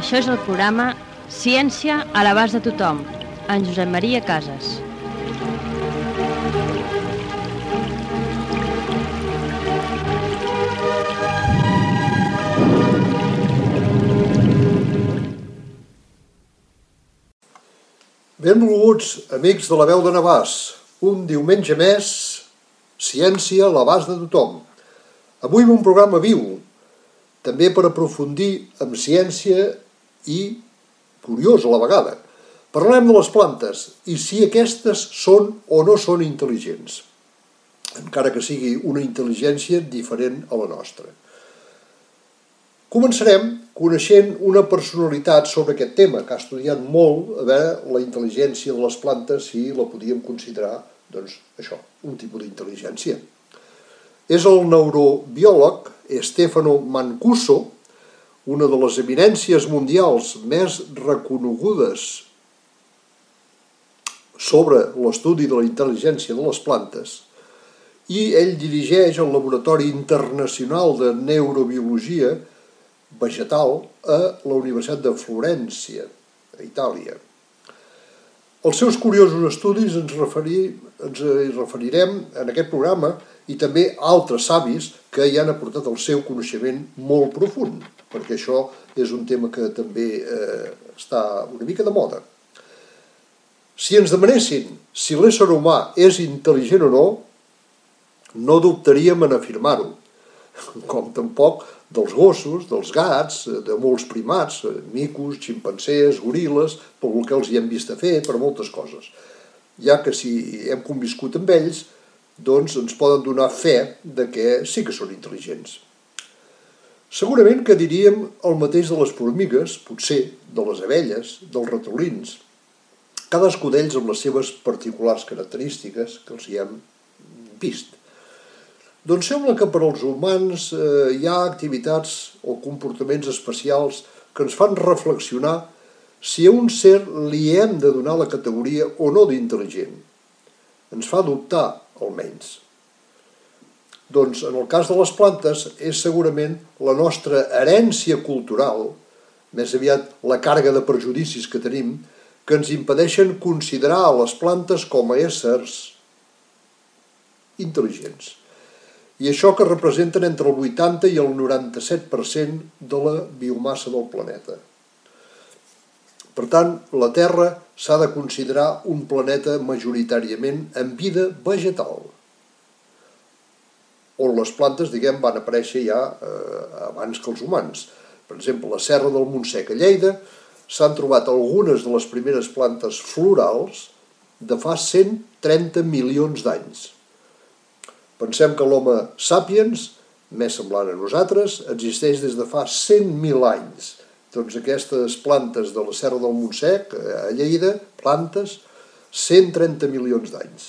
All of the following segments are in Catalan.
Això és el programa Ciència a l'abast de tothom, en Josep Maria Casas. Benvolguts, amics de la veu de Navàs. Un diumenge més, ciència a l'abast de tothom. Avui un programa viu, també per aprofundir en ciència i curiós a la vegada. Parlem de les plantes i si aquestes són o no són intel·ligents, encara que sigui una intel·ligència diferent a la nostra. Començarem coneixent una personalitat sobre aquest tema, que ha estudiat molt a veure la intel·ligència de les plantes, si la podíem considerar, doncs, això, un tipus d'intel·ligència. És el neurobiòleg Stefano Mancuso, una de les eminències mundials més reconegudes sobre l'estudi de la intel·ligència de les plantes, i ell dirigeix el Laboratori Internacional de Neurobiologia Vegetal a la Universitat de Florència, a Itàlia. Els seus curiosos estudis ens hi referirem en aquest programa i també altres savis que hi han aportat el seu coneixement molt profund, perquè això és un tema que també està una mica de moda. Si ens demanessin si l'ésser humà és intel·ligent o no, no dubtaríem en afirmar-ho, com tampoc dels gossos, dels gats, de molts primats, micos, ximpancers, goril·les, pel que els hi hem vist a fer, per moltes coses. Ja que si hem conviscut amb ells, doncs ens poden donar fe de que sí que són intel·ligents. Segurament que diríem el mateix de les formigues, potser de les abelles, dels ratolins, cadascú d'ells amb les seves particulars característiques que els hi hem vist. Doncs sembla que per als humans hi ha activitats o comportaments especials que ens fan reflexionar si a un ser li hem de donar la categoria o no d'intel·ligent. Ens fa dubtar, almenys. Doncs en el cas de les plantes és segurament la nostra herència cultural, més aviat la càrrega de prejudicis que tenim, que ens impedeixen considerar les plantes com a éssers intel·ligents. I això que representen entre el 80 i el 97% de la biomassa del planeta. Per tant, la Terra s'ha de considerar un planeta majoritàriament amb vida vegetal, on les plantes, van aparèixer ja abans que els humans. Per exemple, a la Serra del Montsec, a Lleida, s'han trobat algunes de les primeres plantes florals de fa 130 milions d'anys. Pensem que l'Homo sapiens, més semblant a nosaltres, existeix des de fa 100.000 anys. Doncs aquestes plantes de la Serra del Montsec, a Lleida, plantes, 130 milions d'anys.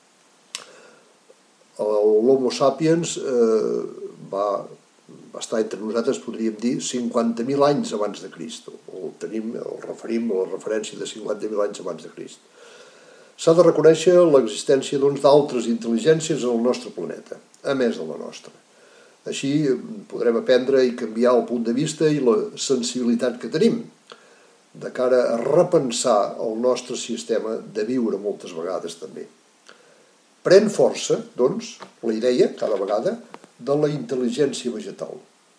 L'Homo sapiens va estar entre nosaltres, podríem dir, 50.000 anys abans de Crist. El referim a la referència de 50.000 anys abans de Crist. S'ha de reconèixer l'existència d'altres intel·ligències en el nostre planeta, a més de la nostra. Així podrem aprendre i canviar el punt de vista i la sensibilitat que tenim, de cara a repensar el nostre sistema de viure moltes vegades també. Pren força, doncs, la idea, cada vegada, de la intel·ligència vegetal.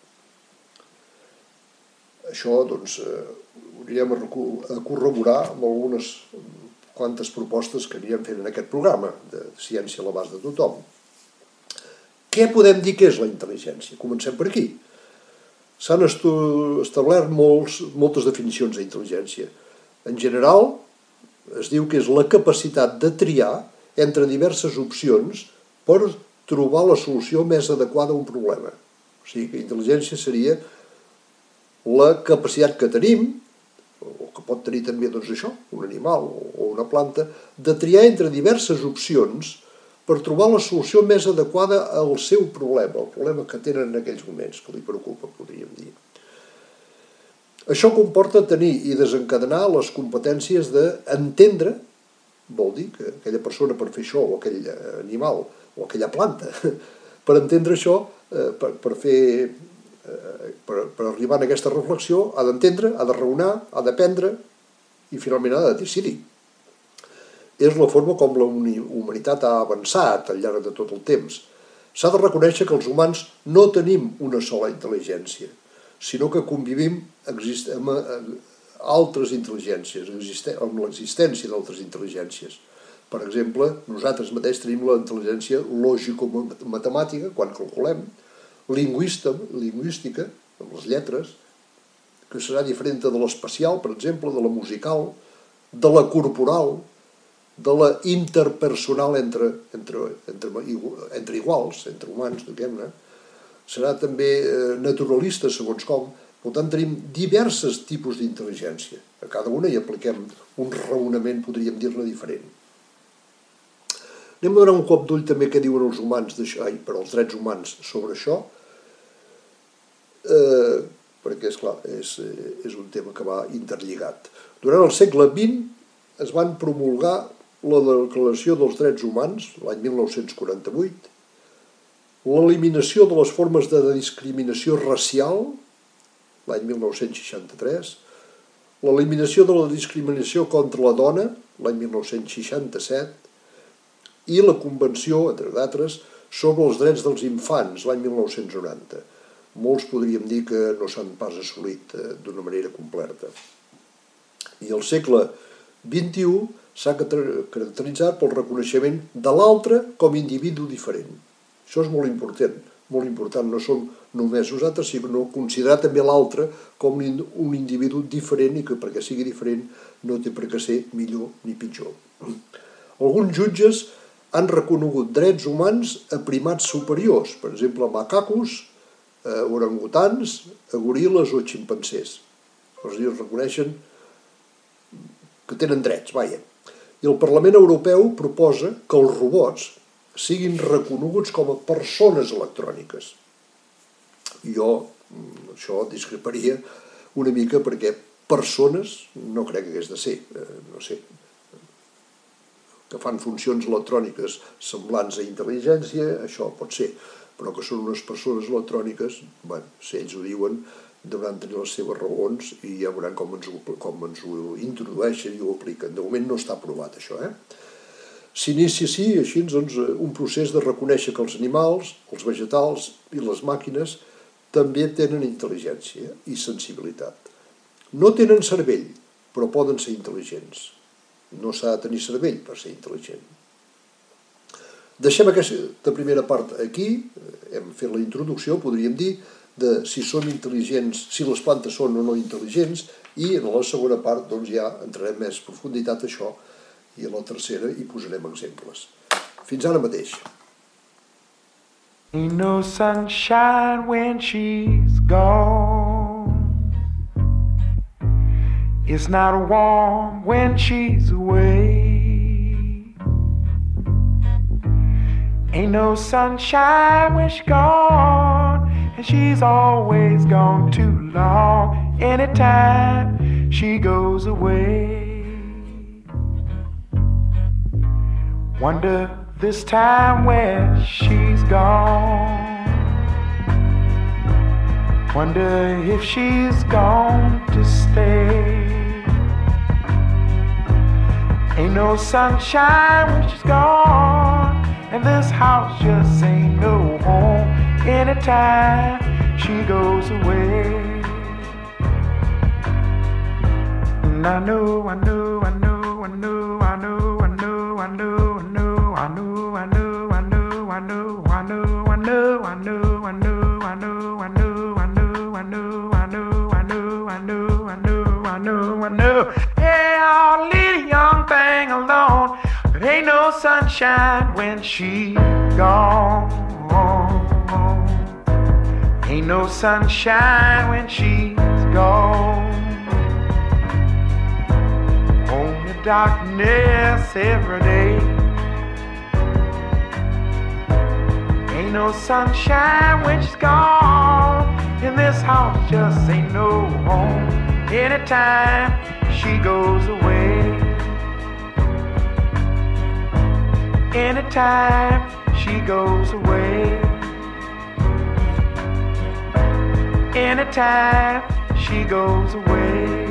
Això, doncs, ho anirem a corroborar amb algunes quantes propostes que anirem fent en aquest programa de ciència a l'abast de tothom. Què podem dir que és la intel·ligència? Comencem per aquí. S'han establert moltes definicions d'intel·ligència. En general, es diu que és la capacitat de triar entre diverses opcions per trobar la solució més adequada a un problema. O sigui que intel·ligència seria la capacitat que tenim, o que pot tenir també un animal o una planta, de triar entre diverses opcions per trobar la solució més adequada al seu problema, el problema que tenen en aquells moments, que li preocupa, podríem dir. Això comporta tenir i desencadenar les competències d'entendre, vol dir que aquella persona per fer això, o aquell animal, o aquella planta, per entendre això, per fer per arribar a aquesta reflexió ha d'entendre, ha de raonar, ha d'aprendre i finalment ha de decidir. És la forma com la humanitat ha avançat al llarg de tot el temps. S'ha de reconèixer que els humans no tenim una sola intel·ligència, sinó que convivim amb altres intel·ligències, amb l'existència d'altres intel·ligències. Per exemple, nosaltres mateix tenim la intel·ligència lògico-matemàtica, quan calculem, lingüística, amb les lletres, que serà diferent de l'espacial, per exemple, de la musical, de la corporal, de la interpersonal entre iguals, entre humans, diguem-ne. Serà també naturalista, segons com. Per tant, tenim diversos tipus d'intel·ligència. A cada una hi apliquem un raonament, podríem dir-ne, diferent. Anem a donar un cop d'ull també què diuen els humans, els drets humans sobre això, perquè, esclar, és un tema que va interlligat. Durant el segle XX es van promulgar la Declaració dels Drets Humans, l'any 1948, l'eliminació de les formes de discriminació racial, l'any 1963, l'eliminació de la discriminació contra la dona, l'any 1967, i la Convenció, entre d'altres, sobre els drets dels infants, l'any 1990. Molts podríem dir que no s'han pas assolit d'una manera completa. I el segle XXI s'ha caracteritzat pel reconeixement de l'altre com a individu diferent. Això és molt important, no som només nosaltres, sinó considerar també l'altre com un individu diferent i que perquè sigui diferent no té per què ser millor ni pitjor. Alguns jutges han reconegut drets humans a primats superiors, per exemple, a macacos, a orangutans, a goril·les o ximpancers. Els reconeixen que tenen drets, vaja. I el Parlament Europeu proposa que els robots siguin reconeguts com a persones electròniques. Jo això discreparia una mica perquè persones no crec que hagués de ser, no sé, que fan funcions electròniques semblants a intel·ligència, això pot ser, però que són unes persones electròniques, bueno, si ells ho diuen, deuen tenir les seves raons i ja veuran com ens ho introdueixen i ho apliquen. De moment no està aprovat això. S'inicia així doncs, un procés de reconèixer que els animals, els vegetals i les màquines també tenen intel·ligència i sensibilitat. No tenen cervell, però poden ser intel·ligents. No s'ha de tenir cervell per ser intel·ligent. Deixem aquesta primera part aquí, hem fet la introducció, podríem dir, de si són intel·ligents, si les plantes són o no intel·ligents, i en la segona part doncs, ja entrarem més profunditat a això, i a la tercera hi posarem exemples. Fins ara mateix. Ain't no sunshine when she's gone. It's not warm when she's away. Ain't no sunshine when she's gone, and she's always gone too long. Anytime she goes away. Wonder this time where she's gone. Wonder if she's gone to stay. Ain't no sunshine when she's gone, and this house just ain't no home. Anytime she goes away. And I know hey, I'll leave a young thing alone, but ain't no sunshine when she's gone. Ain't no sunshine when she's gone. Only darkness every day. Ain't no sunshine when she's gone, and this house just ain't no home. Anytime she goes away. Anytime she goes away. anytime she goes away.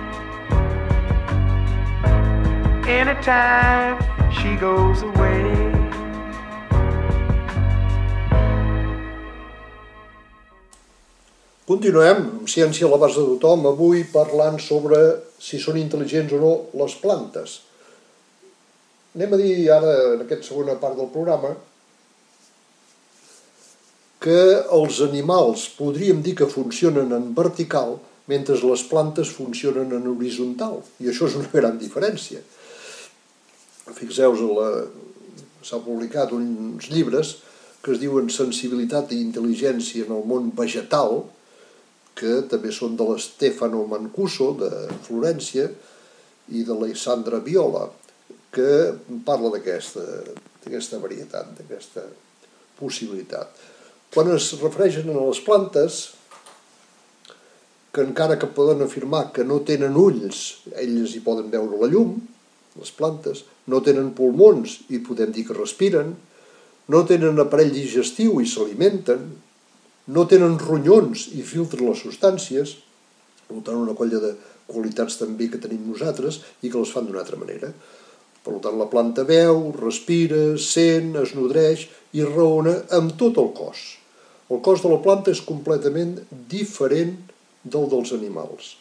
Anytime she goes away. Continuem amb Ciència a l'abast de tothom, avui parlant sobre si són intel·ligents o no les plantes. Anem a dir ara, en aquesta segona part del programa, que els animals podríem dir que funcionen en vertical mentre les plantes funcionen en horitzontal. I això és una gran diferència. Fixeu-vos, s'ha publicat uns llibres que es diuen Sensibilitat i intel·ligència en el món vegetal, que també són de l'Stefano Mancuso, de Florència, i de l'Alessandra Viola, que parla d'aquesta varietat, d'aquesta possibilitat. Quan es refereixen a les plantes, que encara que poden afirmar que no tenen ulls, elles hi poden veure la llum, les plantes, no tenen pulmons i podem dir que respiren, no tenen aparell digestiu i s'alimenten, no tenen ronyons i filtren les substàncies, per tant una colla de qualitats també que tenim nosaltres i que les fan d'una altra manera. Per tant, la planta veu, respira, sent, es nodreix i raona amb tot el cos. El cos de la planta és completament diferent del dels animals.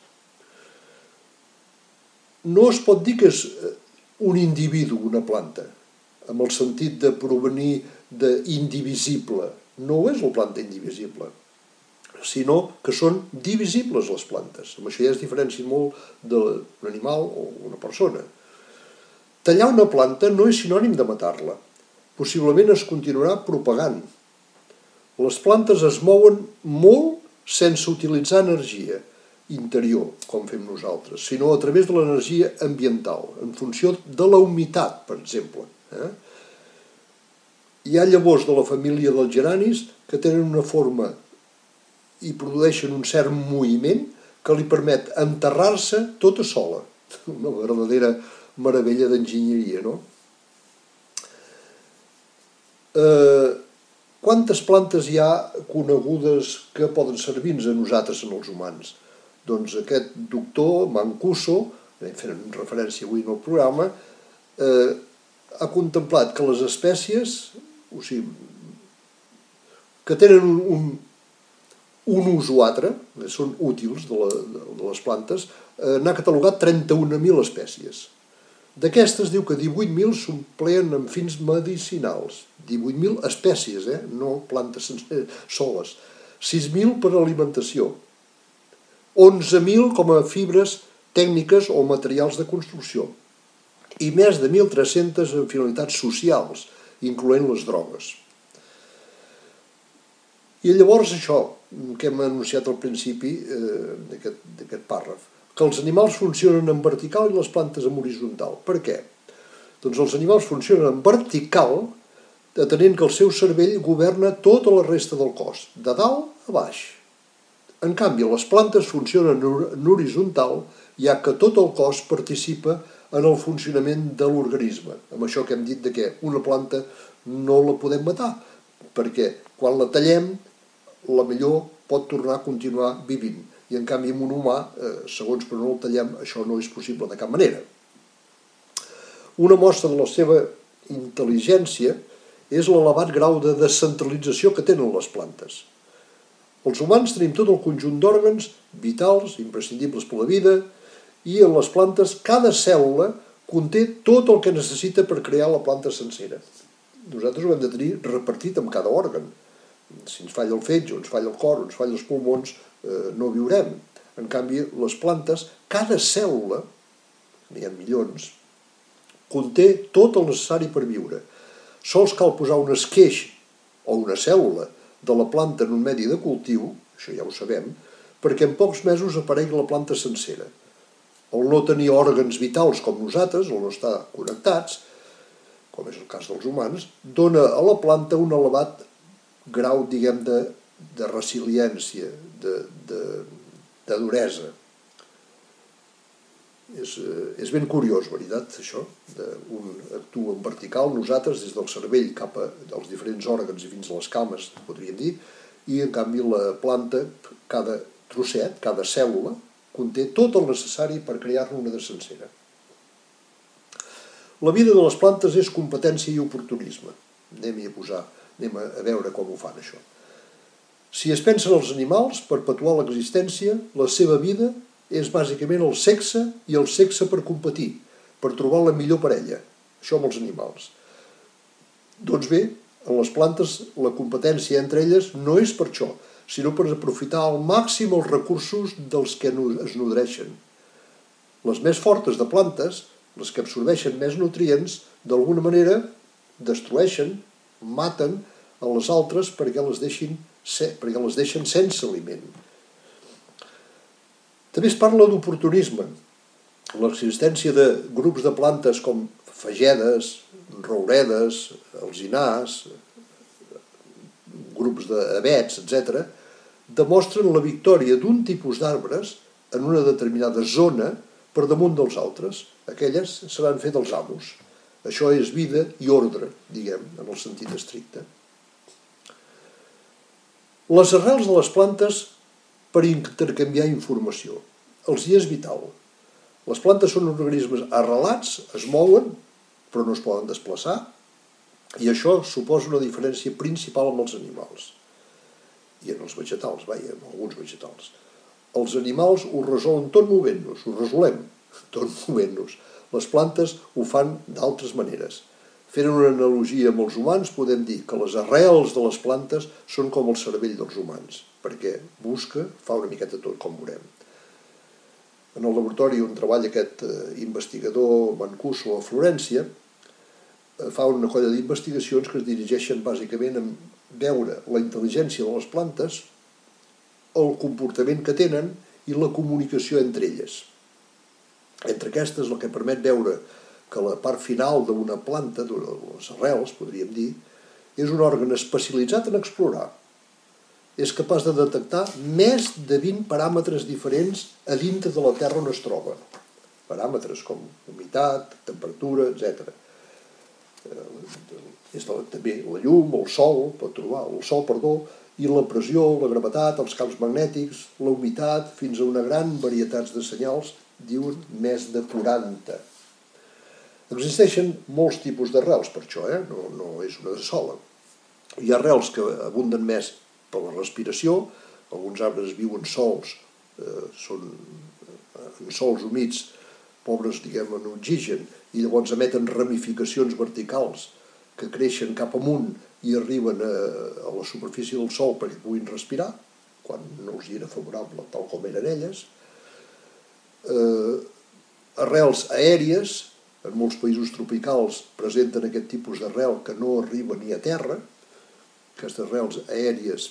No es pot dir que és un individu, una planta, amb el sentit de provenir d'indivisible. No és la planta indivisible, sinó que són divisibles les plantes. Amb això ja es diferencia molt d'un animal o una persona. Tallar una planta no és sinònim de matar-la. Possiblement es continuarà propagant. Les plantes es mouen molt sense utilitzar energia interior, com fem nosaltres, sinó a través de l'energia ambiental, en funció de la humitat, per exemple. Hi ha llavors de la família dels geranis que tenen una forma i produeixen un cert moviment que li permet enterrar-se tota sola. Una verdadera meravella d'enginyeria, no? Quantes plantes hi ha conegudes que poden servir-nos a nosaltres, en els humans? Doncs aquest doctor Mancuso, fent referència avui en el programa, ha contemplat que les espècies, o sigui, que tenen un ús o altre, són útils de les plantes, n'ha catalogat 31.000 espècies. D'aquestes diu que 18.000 s'empleen amb fins medicinals. 18.000 espècies, no plantes soles. 6.000 per a alimentació. 11.000 com a fibres tècniques o materials de construcció. I més de 1.300 en finalitats socials, incloent les drogues. I llavors això que hem anunciat al principi d'aquest pàrraf, que els animals funcionen en vertical i les plantes en horitzontal. Per què? Doncs els animals funcionen en vertical, atenent que el seu cervell governa tota la resta del cos, de dalt a baix. En canvi, les plantes funcionen en horitzontal, ja que tot el cos participa en el funcionament de l'organisme. Amb això que hem dit que una planta no la podem matar, perquè quan la tallem, la millor pot tornar a continuar vivint. I en canvi, amb un humà, segons per on el tallem, això no és possible de cap manera. Una mostra de la seva intel·ligència és l'elevat grau de descentralització que tenen les plantes. Els humans tenim tot el conjunt d'òrgans vitals, imprescindibles per la vida, i en les plantes cada cèl·lula conté tot el que necessita per crear la planta sencera. Nosaltres ho hem de tenir repartit amb cada òrgan. Si ens falla el fetge, o ens falla el cor, o ens falla els pulmons, no viurem. En canvi, les plantes, cada cèl·lula, n'hi ha milions, conté tot el necessari per viure. Sols cal posar un esqueix o una cèl·lula de la planta en un medi de cultiu, això ja ho sabem, perquè en pocs mesos aparegui la planta sencera. El no tenir òrgans vitals com nosaltres, el no estar connectats, com és el cas dels humans, dona a la planta un elevat grau, diguem, de resiliència, de duresa. És ben curiós, veritat, això? Un actua en vertical, nosaltres, des del cervell cap als diferents òrgans i fins a les cames, podríem dir, i en canvi la planta, cada trosset, cada cèl·lula, conté tot el necessari per crear-ne una de sencera. La vida de les plantes és competència i oportunisme. Anem a veure com ho fan, això. Si es pensen els animals, perpetuar l'existència, la seva vida és bàsicament el sexe i el sexe per competir, per trobar la millor parella. Això amb els animals. Doncs bé, en les plantes la competència entre elles no és per això, sinó per aprofitar al màxim els recursos dels que es nodreixen. Les més fortes de plantes, les que absorbeixen més nutrients, d'alguna manera destrueixen, maten a les altres perquè les deixen sense aliment. També es parla d'oportunisme. L'existència de grups de plantes com fagedes, rouredes, alzinars, grups d'avets, etc., demostren la victòria d'un tipus d'arbres en una determinada zona per damunt dels altres. Aquelles se l'han fet els amos. Això és vida i ordre, diguem, en el sentit estricte. Les arrels de les plantes per intercanviar informació. Els hi és vital. Les plantes són organismes arrelats, es mouen, però no es poden desplaçar, i això suposa una diferència principal amb els animals. I en els vegetals, en alguns vegetals. Els animals ho resolen tot movent-nos, ho resolem tot movent-nos. Les plantes ho fan d'altres maneres. Fent una analogia amb els humans, podem dir que les arrels de les plantes són com el cervell dels humans, perquè fa una miqueta tot, com veurem. En el laboratori on treballa aquest investigador Mancuso a Florència, fa una colla d'investigacions que es dirigeixen bàsicament a veure la intel·ligència de les plantes, el comportament que tenen i la comunicació entre elles. Entre aquestes, el que permet veure que la part final d'una planta, de les arrels, podríem dir, és un òrgan especialitzat en explorar. És capaç de detectar més de 20 paràmetres diferents a dintre de la terra on es troba. Paràmetres com humitat, temperatura, etc. És també la llum, el sol, i la pressió, la gravetat, els camps magnètics, la humitat, fins a una gran varietat de senyals, diuen més de 40. Existeixen molts tipus d'arrels per això, no és una sola. Hi ha arrels que abunden més per la respiració, alguns arbres viuen sols, són en sols humits, pobres, diguem, en oxigen, i llavors emeten ramificacions verticals que creixen cap amunt i arriben a la superfície del sol perquè puguin respirar, quan no els hi era favorable, tal com eren elles. Arrels aèries, en molts països tropicals presenten aquest tipus d'arrel que no arriba ni a terra. Aquestes arrels aèries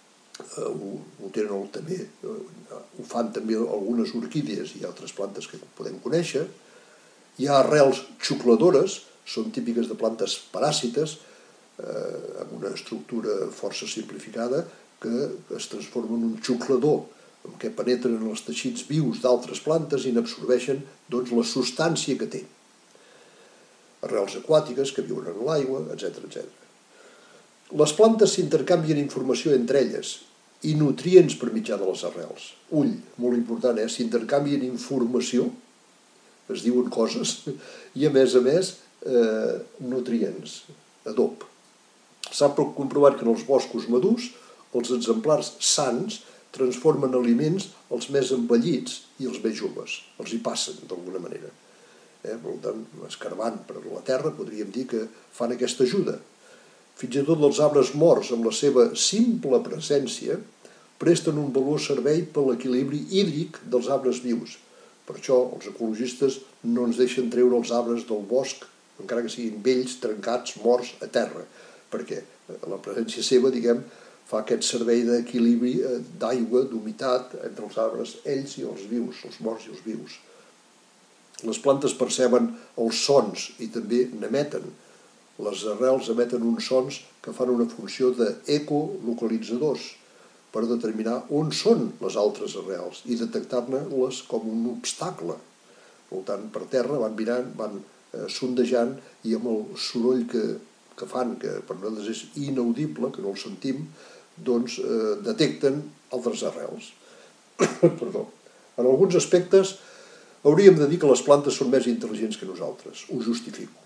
ho fan també algunes orquídees i altres plantes que podem conèixer. Hi ha arrels xucladores, són típiques de plantes paràsites, amb una estructura força simplificada, que es transformen en un xuclador, en què penetren en els teixits vius d'altres plantes i n'absorbeixen la substància que té. Arrels aquàtiques que viuen en l'aigua, etc. Les plantes s'intercanvien informació entre elles i nutrients per mitjà de les arrels. Ull, molt important, s'intercanvien informació, es diuen coses, i a més, nutrients, adob. S'ha comprovat que en els boscos madurs els exemplars sans transformen aliments els més envellits i els més joves, els hi passen d'alguna manera. Per tant, escarbant per la terra podríem dir que fan aquesta ajuda. Fins i tot els arbres morts, amb la seva simple presència, presten un valor servei per l'equilibri hídric dels arbres vius. Per això els ecologistes no ens deixen treure els arbres del bosc, encara que siguin vells, trencats, morts, a terra, perquè la presència seva, fa aquest servei d'equilibri d'aigua, d'humitat entre els arbres, ells i els vius, els morts i els vius. Les plantes perceben els sons i també n'emeten. Les arrels emeten uns sons que fan una funció d'ecolocalitzadors per determinar on són les altres arrels i detectar-ne-les com un obstacle. Per tant, per terra van mirant, van sondejant i amb el soroll que fan, que per nosaltres és inaudible, que no el sentim, detecten altres arrels. Perdó. En alguns aspectes hauríem de dir que les plantes són més intel·ligents que nosaltres. Ho justifico.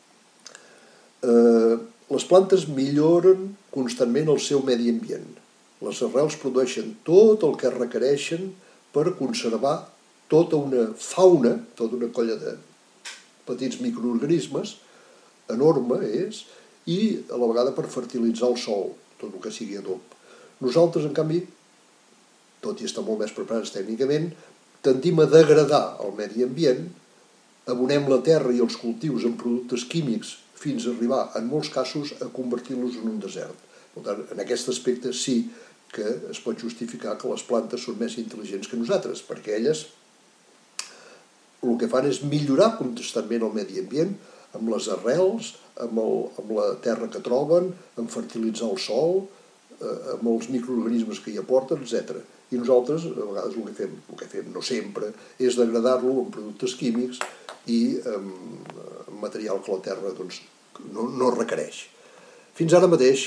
Les plantes milloren constantment el seu medi ambient. Les arrels produeixen tot el que requereixen per conservar tota una fauna, tota una colla de petits microorganismes, enorme és, i a la vegada per fertilitzar el sòl, tot el que sigui adob. Nosaltres, en canvi, tot i estar molt més preparats tècnicament, tendim a degradar el medi ambient, abonem la terra i els cultius en productes químics fins a arribar, en molts casos, a convertir-los en un desert. Per tant, en aquest aspecte sí que es pot justificar que les plantes són més intel·ligents que nosaltres, perquè elles el que fan és millorar constantment el medi ambient amb les arrels, amb la terra que troben, amb fertilitzar el sòl, amb els microorganismes que hi aporten, etc. I nosaltres, a vegades, el que fem no sempre, és degradar-lo en productes químics i en material que la terra no requereix. Fins ara mateix.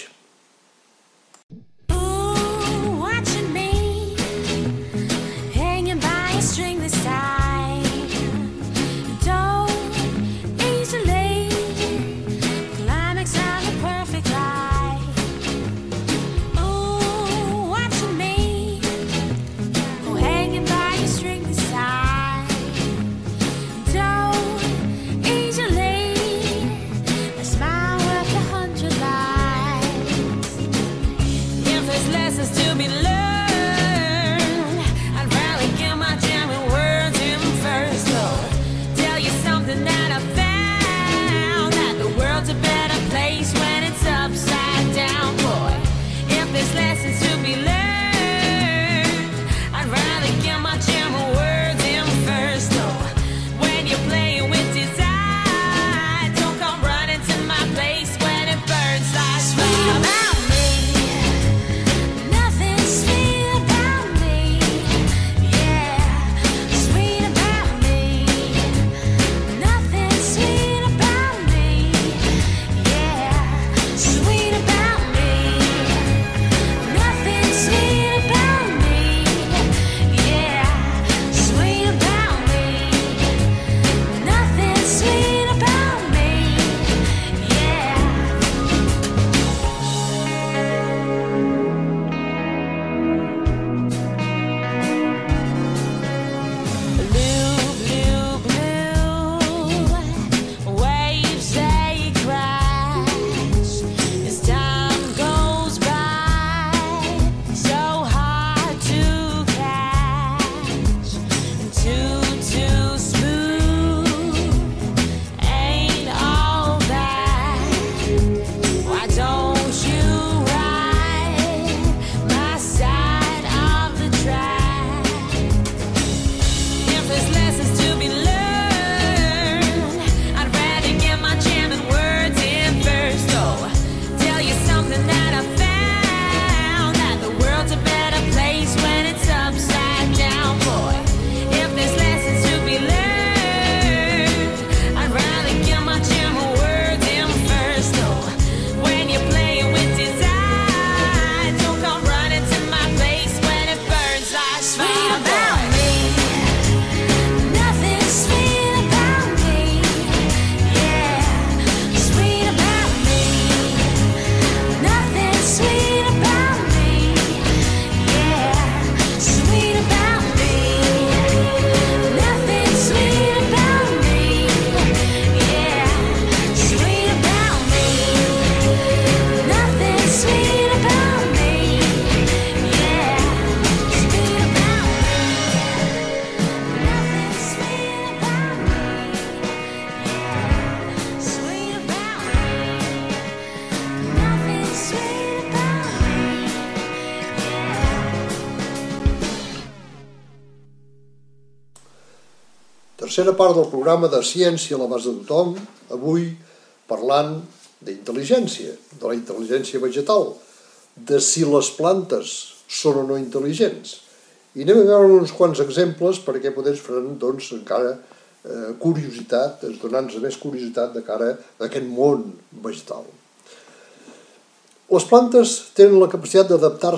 Tercera part del programa de Ciència a l'abast de tothom, avui parlant d'intel·ligència, de la intel·ligència vegetal, de si les plantes són o no intel·ligents. I anem a veure uns quants exemples perquè potser ens faran encara curiositat, donant-nos més curiositat de cara a aquest món vegetal. Les plantes tenen la capacitat d'adaptar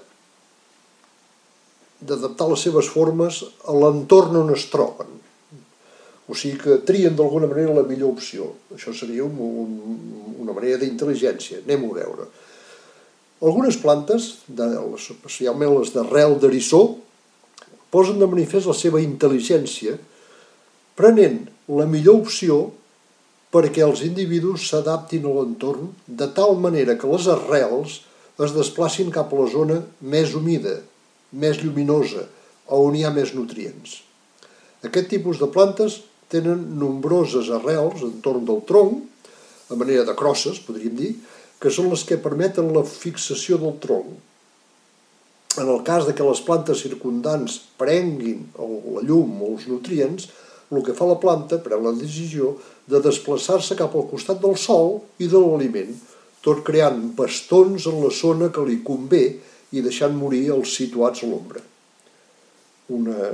les seves formes a l'entorn on es troben. O sigui que trien d'alguna manera la millor opció. Això seria una manera d'intel·ligència. Anem-ho a veure. Algunes plantes, especialment les d'arrel d'eriçó, posen de manifest la seva intel·ligència prenent la millor opció perquè els individus s'adaptin a l'entorn de tal manera que les arrels es desplacin cap a la zona més humida, més lluminosa, on hi ha més nutrients. Aquest tipus de plantes tenen nombroses arrels entorn del tronc, a manera de crosses, podríem dir, que són les que permeten la fixació del tronc. En el cas de que les plantes circundants prenguin la llum o els nutrients, el que fa la planta pren la decisió de desplaçar-se cap al costat del sol i de l'aliment, tot creant bastons en la zona que li convé i deixant morir els situats a l'ombra. Una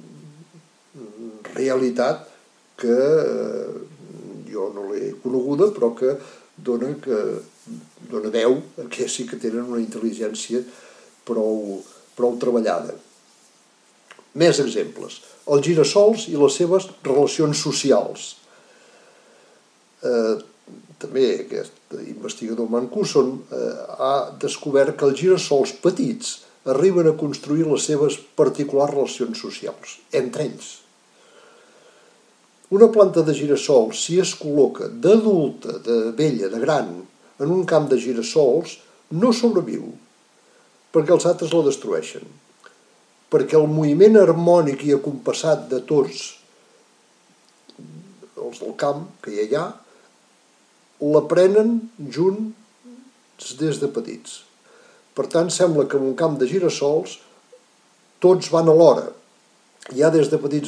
realitat que jo no l'he coneguda, però que dona veu que sí que tenen una intel·ligència prou treballada. Més exemples. Els girassols i les seves relacions socials. També aquest investigador Mancuson ha descobert que els girassols petits arriben a construir les seves particulars relacions socials, entre ells. Una planta de girassol, si es col·loca d'adulta, de vella, de gran, en un camp de girassols, no sobreviu, perquè els altres la destrueixen. Perquè el moviment harmònic i acompassat de tots els del camp que hi ha, l'aprenen junts des de petits. Per tant, sembla que en un camp de girassols tots van alhora. Ja des de petits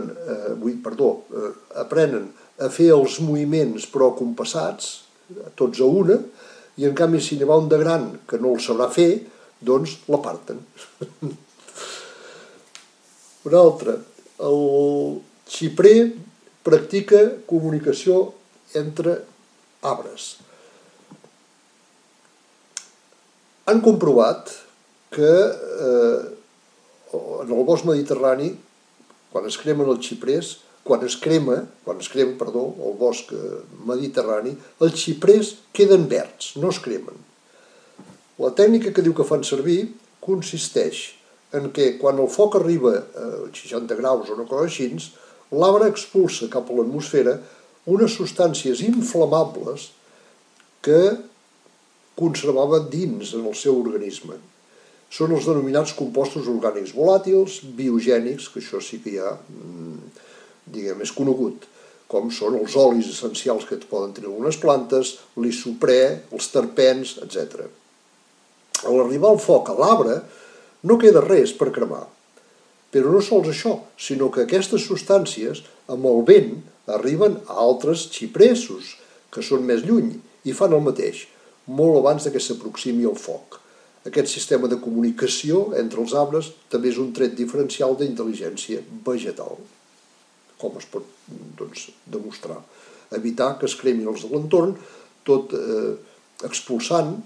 aprenen a fer els moviments però compassats, tots a una, i en canvi si n'hi va un de gran que no el sabrà fer, doncs l'aparten. Un altre, el xiprer practica comunicació entre arbres. Han comprovat que en el bosc mediterrani, quan es cremen els xiprers, quan es crema el bosc mediterrani, els xiprers queden verds, no es cremen. La tècnica que diu que fan servir consisteix en què quan el foc arriba a 60 graus o una cosa així, l'arbre expulsa cap a l'atmosfera unes substàncies inflamables que conservava dins en el seu organisme. Són els denominats compostos orgànics volàtils, biogènics, que això sí que ja és conegut, com són els olis essencials que poden tenir algunes plantes, l'isoprè, els terpens, etc. A l'arribar el foc a l'arbre no queda res per cremar. Però no sols això, sinó que aquestes substàncies, amb el vent, arriben a altres xipressos, que són més lluny, i fan el mateix, molt abans que s'aproximi el foc. Aquest sistema de comunicació entre els arbres també és un tret diferencial d'intel·ligència vegetal, com es pot demostrar. Evitar que es cremin els de l'entorn, tot expulsant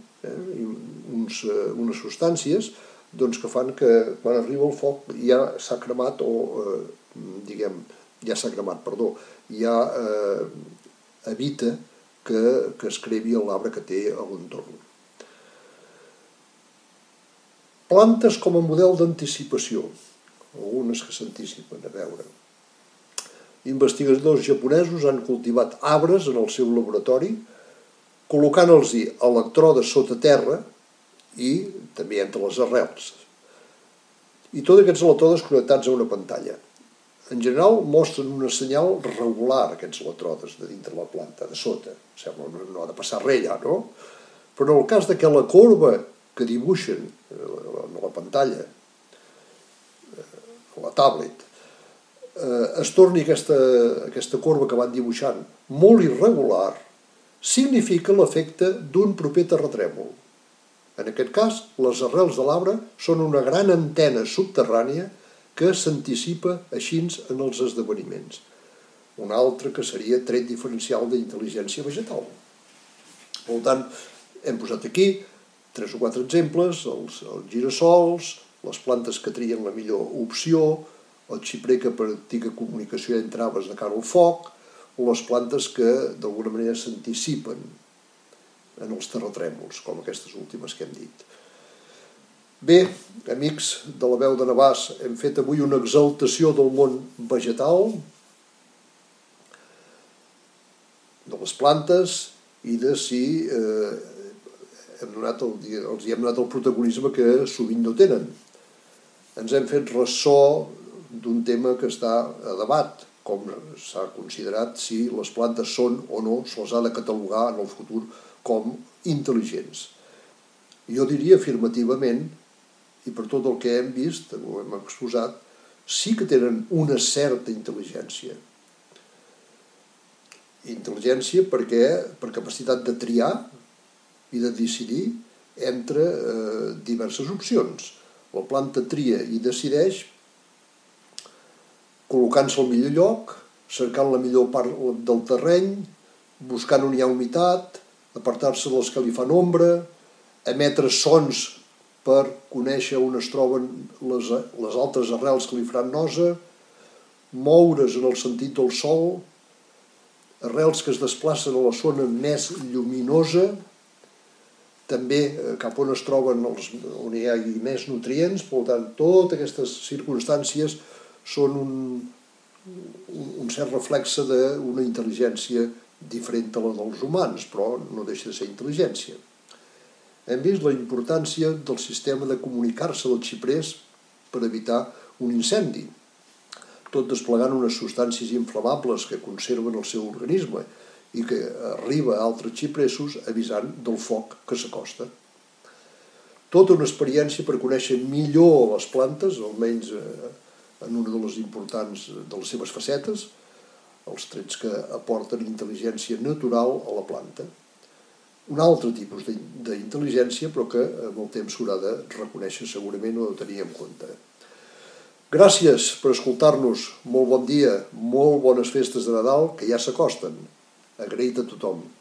unes substàncies que fan que quan arriba el foc ja s'ha cremat ja evita que es crevi l'arbre que té a l'entorn. Plantes com a model d'anticipació, algunes que s'anticipen, a veure. Investigadors japonesos han cultivat arbres en el seu laboratori, col·locant-los-hi electrodes sota terra i també entre les arrels. I tots aquests electrodes connectats a una pantalla. En general mostren un senyal regular, aquests electrodes de dintre la planta, de sota. Sembla que no ha de passar res allà, no? Però en el cas que la corba que dibuixen a la pantalla, a la tablet, es torni aquesta corba que van dibuixant molt irregular, significa l'efecte d'un proper terratrèmol. En aquest cas, les arrels de l'arbre són una gran antena subterrània que s'anticipa així en els esdeveniments. Un altre que seria tret diferencial d'intel·ligència vegetal. Per tant, Hem posat aquí 3 o 4 exemples, els girassols, les plantes que trien la millor opció, el xiprer que practica comunicació entre arbres de cara al foc, o les plantes que d'alguna manera s'anticipen en els terratrèmols, com aquestes últimes que hem dit. Bé, amics de la Veu de Navàs, hem fet avui una exaltació del món vegetal, de les plantes i de si els hi hem donat el protagonisme que sovint no tenen. Ens hem fet ressò d'un tema que està a debat, com s'ha considerat si les plantes són o no, se les ha de catalogar en el futur com intel·ligents. Jo diria afirmativament, i per tot el que hem vist, ho hem exposat, sí que tenen una certa intel·ligència. Intel·ligència per capacitat de triar i de decidir entre diverses opcions. La planta tria i decideix col·locant-se al millor lloc, cercant la millor part del terreny, buscant on hi ha humitat, apartar-se dels que li fan ombra, emetre sons per conèixer on es troben les altres arrels que li faran nosa, moure's en el sentit del sol, arrels que es desplacen a la zona més lluminosa, també cap on es troben on hi hagi més nutrients. Per tant, totes aquestes circumstàncies són un cert reflexe d'una intel·ligència diferent a la dels humans, però no deixa de ser intel·ligència. Hem vist la importància del sistema de comunicar-se dels xiprers per evitar un incendi, tot desplegant unes substàncies inflamables que conserven el seu organisme i que arriba a altres xipressos avisant del foc que s'acosta. Tota una experiència per conèixer millor les plantes, almenys en una de les importants de les seves facetes, els trets que aporten intel·ligència natural a la planta. Un altre tipus d'intel·ligència, però que amb el temps s'haurà de reconèixer segurament o de tenir en compte. Gràcies per escoltar-nos. Molt bon dia, molt bones festes de Nadal, que ja s'acosten. Agraït a tothom.